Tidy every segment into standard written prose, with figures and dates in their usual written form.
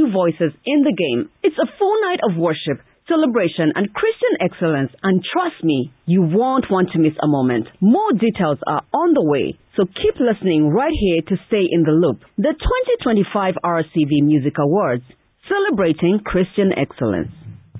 leading voices in the game. It's a full night of worship, celebration, and Christian excellence, and trust me, you won't want to miss a moment. More details are on the way, so keep listening right here to stay in the loop. The 2025 RCV Music Awards, celebrating Christian excellence.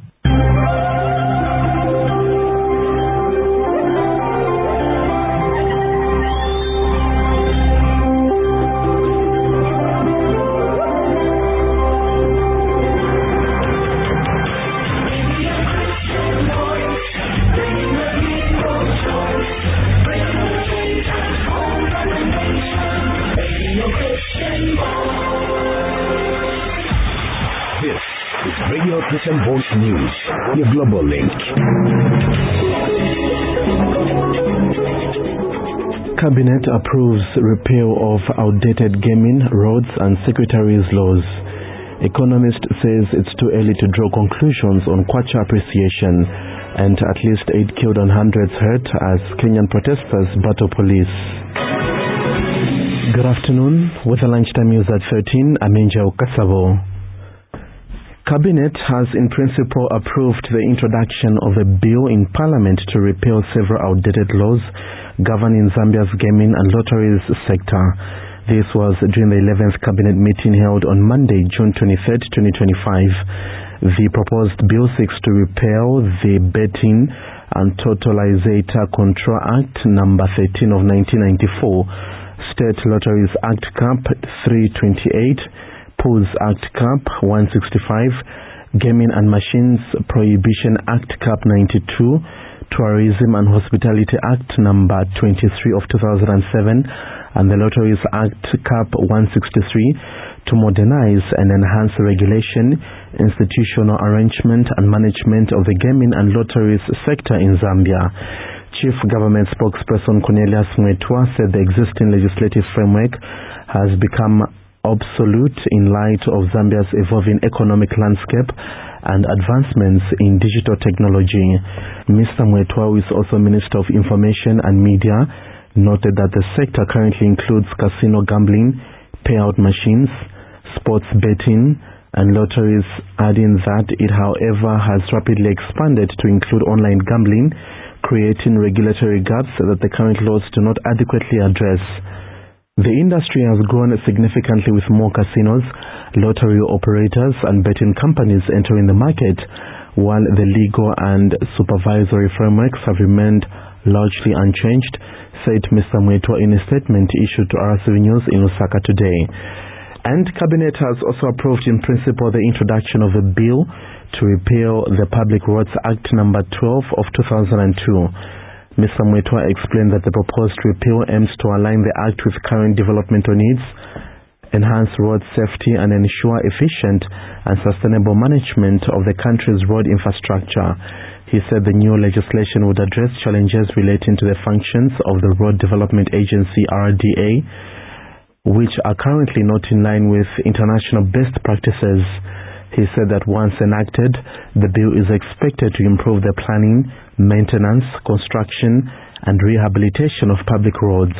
Christian Voice News, your global link. Cabinet approves repeal of outdated gaming, roads and secretaries laws. Economist says it's too early to draw conclusions on Kwacha appreciation, and at least 8 killed and hundreds hurt as Kenyan protesters battle police. Good afternoon. With the lunchtime news at 13, I'm Angel Kasavo. Cabinet has in principle approved the introduction of a bill in Parliament to repeal several outdated laws governing Zambia's gaming and lotteries sector. This was during the 11th Cabinet meeting held on Monday, June 23, 2025. The proposed bill seeks to repeal the Betting and Totalizator Control Act No. 13 of 1994, State Lotteries Act Cap 328, Pools Act Cap 165, Gaming and Machines Prohibition Act Cap 92, Tourism and Hospitality Act No. 23 of 2007, and the Lotteries Act Cap 163 to modernize and enhance the regulation, institutional arrangement and management of the gaming and lotteries sector in Zambia. Chief Government Spokesperson Cornelius Mwetwa said the existing legislative framework has become obsolete in light of Zambia's evolving economic landscape and advancements in digital technology. Mr. Mwetwa, who is also Minister of Information and Media, noted that the sector currently includes casino gambling, payout machines, sports betting, and lotteries, adding that it, however, has rapidly expanded to include online gambling, creating regulatory gaps that the current laws do not adequately address. The industry has grown significantly with more casinos, lottery operators and betting companies entering the market, while the legal and supervisory frameworks have remained largely unchanged, said Mr. Mwetwa in a statement issued to RCV News in Lusaka today. And Cabinet has also approved in principle the introduction of a bill to repeal the Public Roads Act No. 12 of 2002. Mr. Mwetwa explained that the proposed repeal aims to align the Act with current developmental needs, enhance road safety and ensure efficient and sustainable management of the country's road infrastructure. He said the new legislation would address challenges relating to the functions of the Road Development Agency RDA, which are currently not in line with international best practices. He said that once enacted, the bill is expected to improve the planning, maintenance, construction, and rehabilitation of public roads.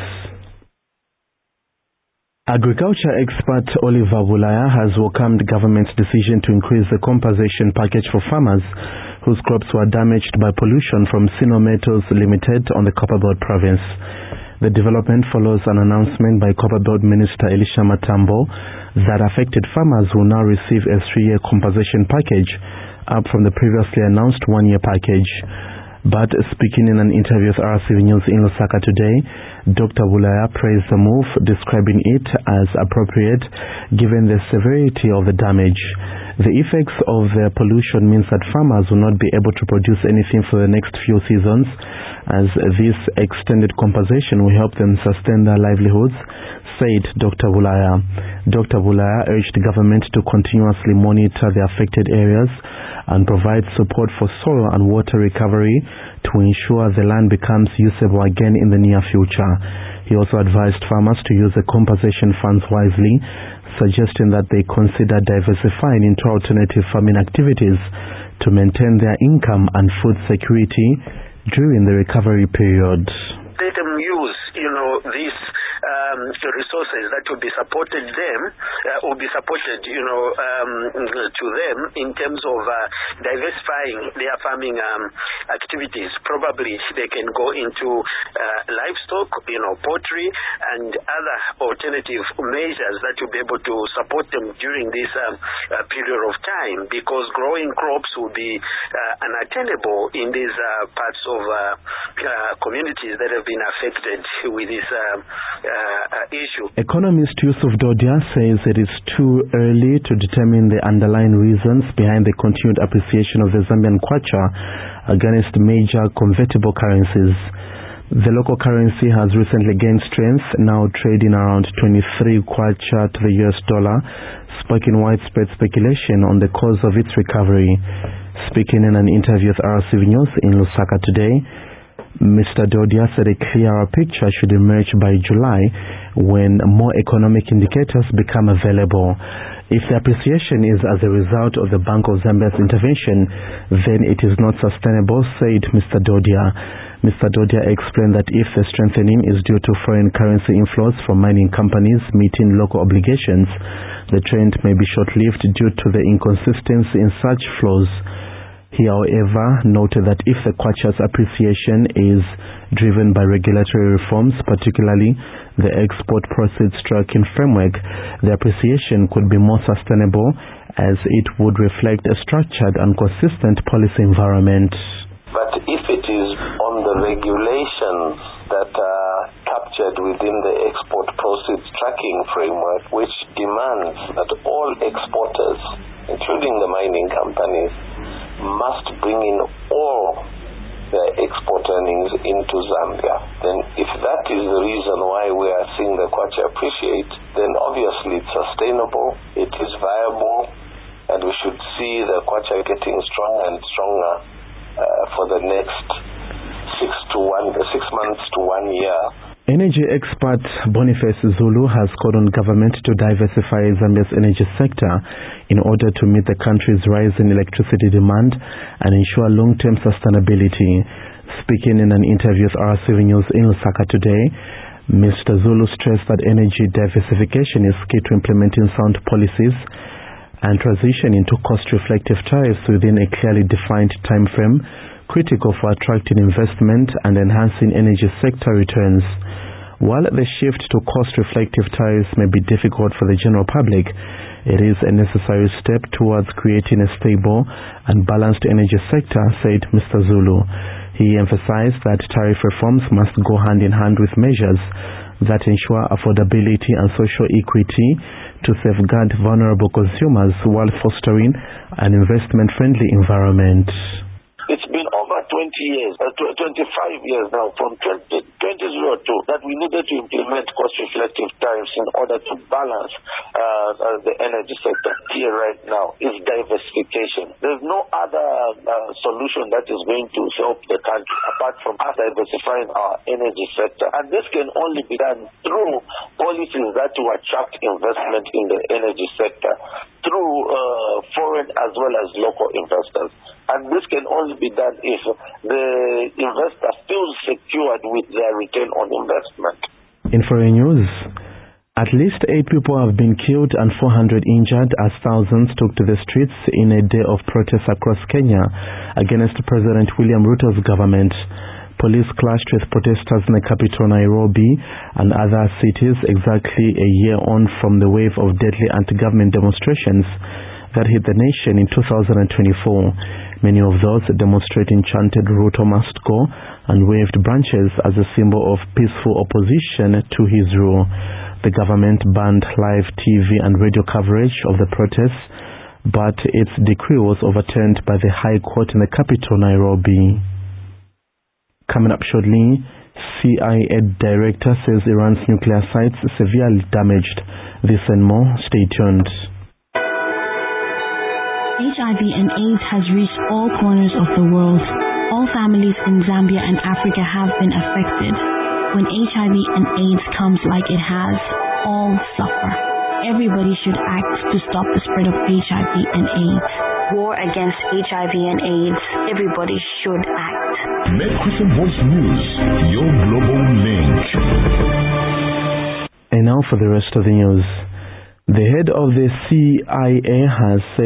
Agriculture expert Oliver Bulaya has welcomed government's decision to increase the compensation package for farmers whose crops were damaged by pollution from Sino Metals Limited on the Copperbelt province. The development follows an announcement by Copperbelt Minister Elisha Matambo that affected farmers will now receive a 3-year compensation package, up from the previously announced 1-year package. But speaking in an interview with RCV News in Lusaka today, Dr. Bulaya praised the move, describing it as appropriate given the severity of the damage. The effects of the pollution means that farmers will not be able to produce anything for the next few seasons, as this extended compensation will help them sustain their livelihoods, said Dr. Bulaya. Dr. Bulaya urged the government to continuously monitor the affected areas and provide support for soil and water recovery to ensure the land becomes usable again in the near future. He also advised farmers to use the compensation funds wisely, suggesting that they consider diversifying into alternative farming activities to maintain their income and food security during the recovery period. Let them use, this resources that will be supported to them in terms of diversifying their farming activities. Probably they can go into livestock, poultry, and other alternative measures that will be able to support them during this period of time, because growing crops will be unattainable in these parts of communities that have been affected with this issue. Economist Yusuf Dodia says it is too early to determine the underlying reasons behind the continued appreciation of the Zambian kwacha against major convertible currencies. The local currency has recently gained strength, now trading around 23 kwacha to the US dollar, sparking widespread speculation on the cause of its recovery. Speaking in an interview with RCV News in Lusaka today, Mr. Dodia said a clearer picture should emerge by July when more economic indicators become available. If the appreciation is as a result of the Bank of Zambia's intervention, then it is not sustainable, said Mr. Dodia. Mr. Dodia explained that if the strengthening is due to foreign currency inflows from mining companies meeting local obligations, the trend may be short-lived due to the inconsistency in such flows. He, however, noted that if the kwacha's appreciation is driven by regulatory reforms, particularly the export proceeds tracking framework, the appreciation could be more sustainable as it would reflect a structured and consistent policy environment. But if it is on the regulations that are captured within the export proceeds tracking framework, which demands that all exporters, including the mining companies, must bring in all their export earnings into Zambia, then if that is the reason why we are seeing the kwacha appreciate, then obviously it's sustainable, it is viable, and we should see the kwacha getting stronger and stronger for the next 6 months to 1 year. Energy expert Boniface Zulu has called on government to diversify Zambia's energy sector in order to meet the country's rising electricity demand and ensure long-term sustainability. Speaking in an interview with RCV News in Lusaka today, Mr. Zulu stressed that energy diversification is key to implementing sound policies and transition into cost-reflective tariffs within a clearly defined time frame, critical for attracting investment and enhancing energy sector returns. While the shift to cost-reflective tariffs may be difficult for the general public, it is a necessary step towards creating a stable and balanced energy sector, said Mr. Zulu. He emphasized that tariff reforms must go hand in hand with measures that ensure affordability and social equity to safeguard vulnerable consumers while fostering an investment-friendly environment. It's been over 25 years now, from 2002, that we needed to implement cost-reflective tariffs in order to balance the energy sector. Here right now is diversification. There's no other solution that is going to help the country apart from us diversifying our energy sector. And this can only be done through policies that will attract investment in the energy sector, through foreign as well as local investors. And this can only be done if the investor feels secured with their return on investment. In foreign news, at least 8 people have been killed and 400 injured as thousands took to the streets in a day of protests across Kenya against President William Ruto's government. Police clashed with protesters in the capital Nairobi and other cities exactly a year on from the wave of deadly anti-government demonstrations that hit the nation in 2024. Many of those demonstrating chanted Ruto must go and waved branches as a symbol of peaceful opposition to his rule. The government banned live TV and radio coverage of the protests, but its decree was overturned by the High Court in the capital Nairobi. Coming up shortly, CIA director says Iran's nuclear sites severely damaged. This and more, stay tuned. HIV and AIDS has reached all corners of the world. All families in Zambia and Africa have been affected. When HIV and AIDS comes like it has, all suffer. Everybody should act to stop the spread of HIV and AIDS. War against HIV and AIDS. Everybody should act. Make Christian Voice News your global link. Now for the rest of the news. The head of the CIA has said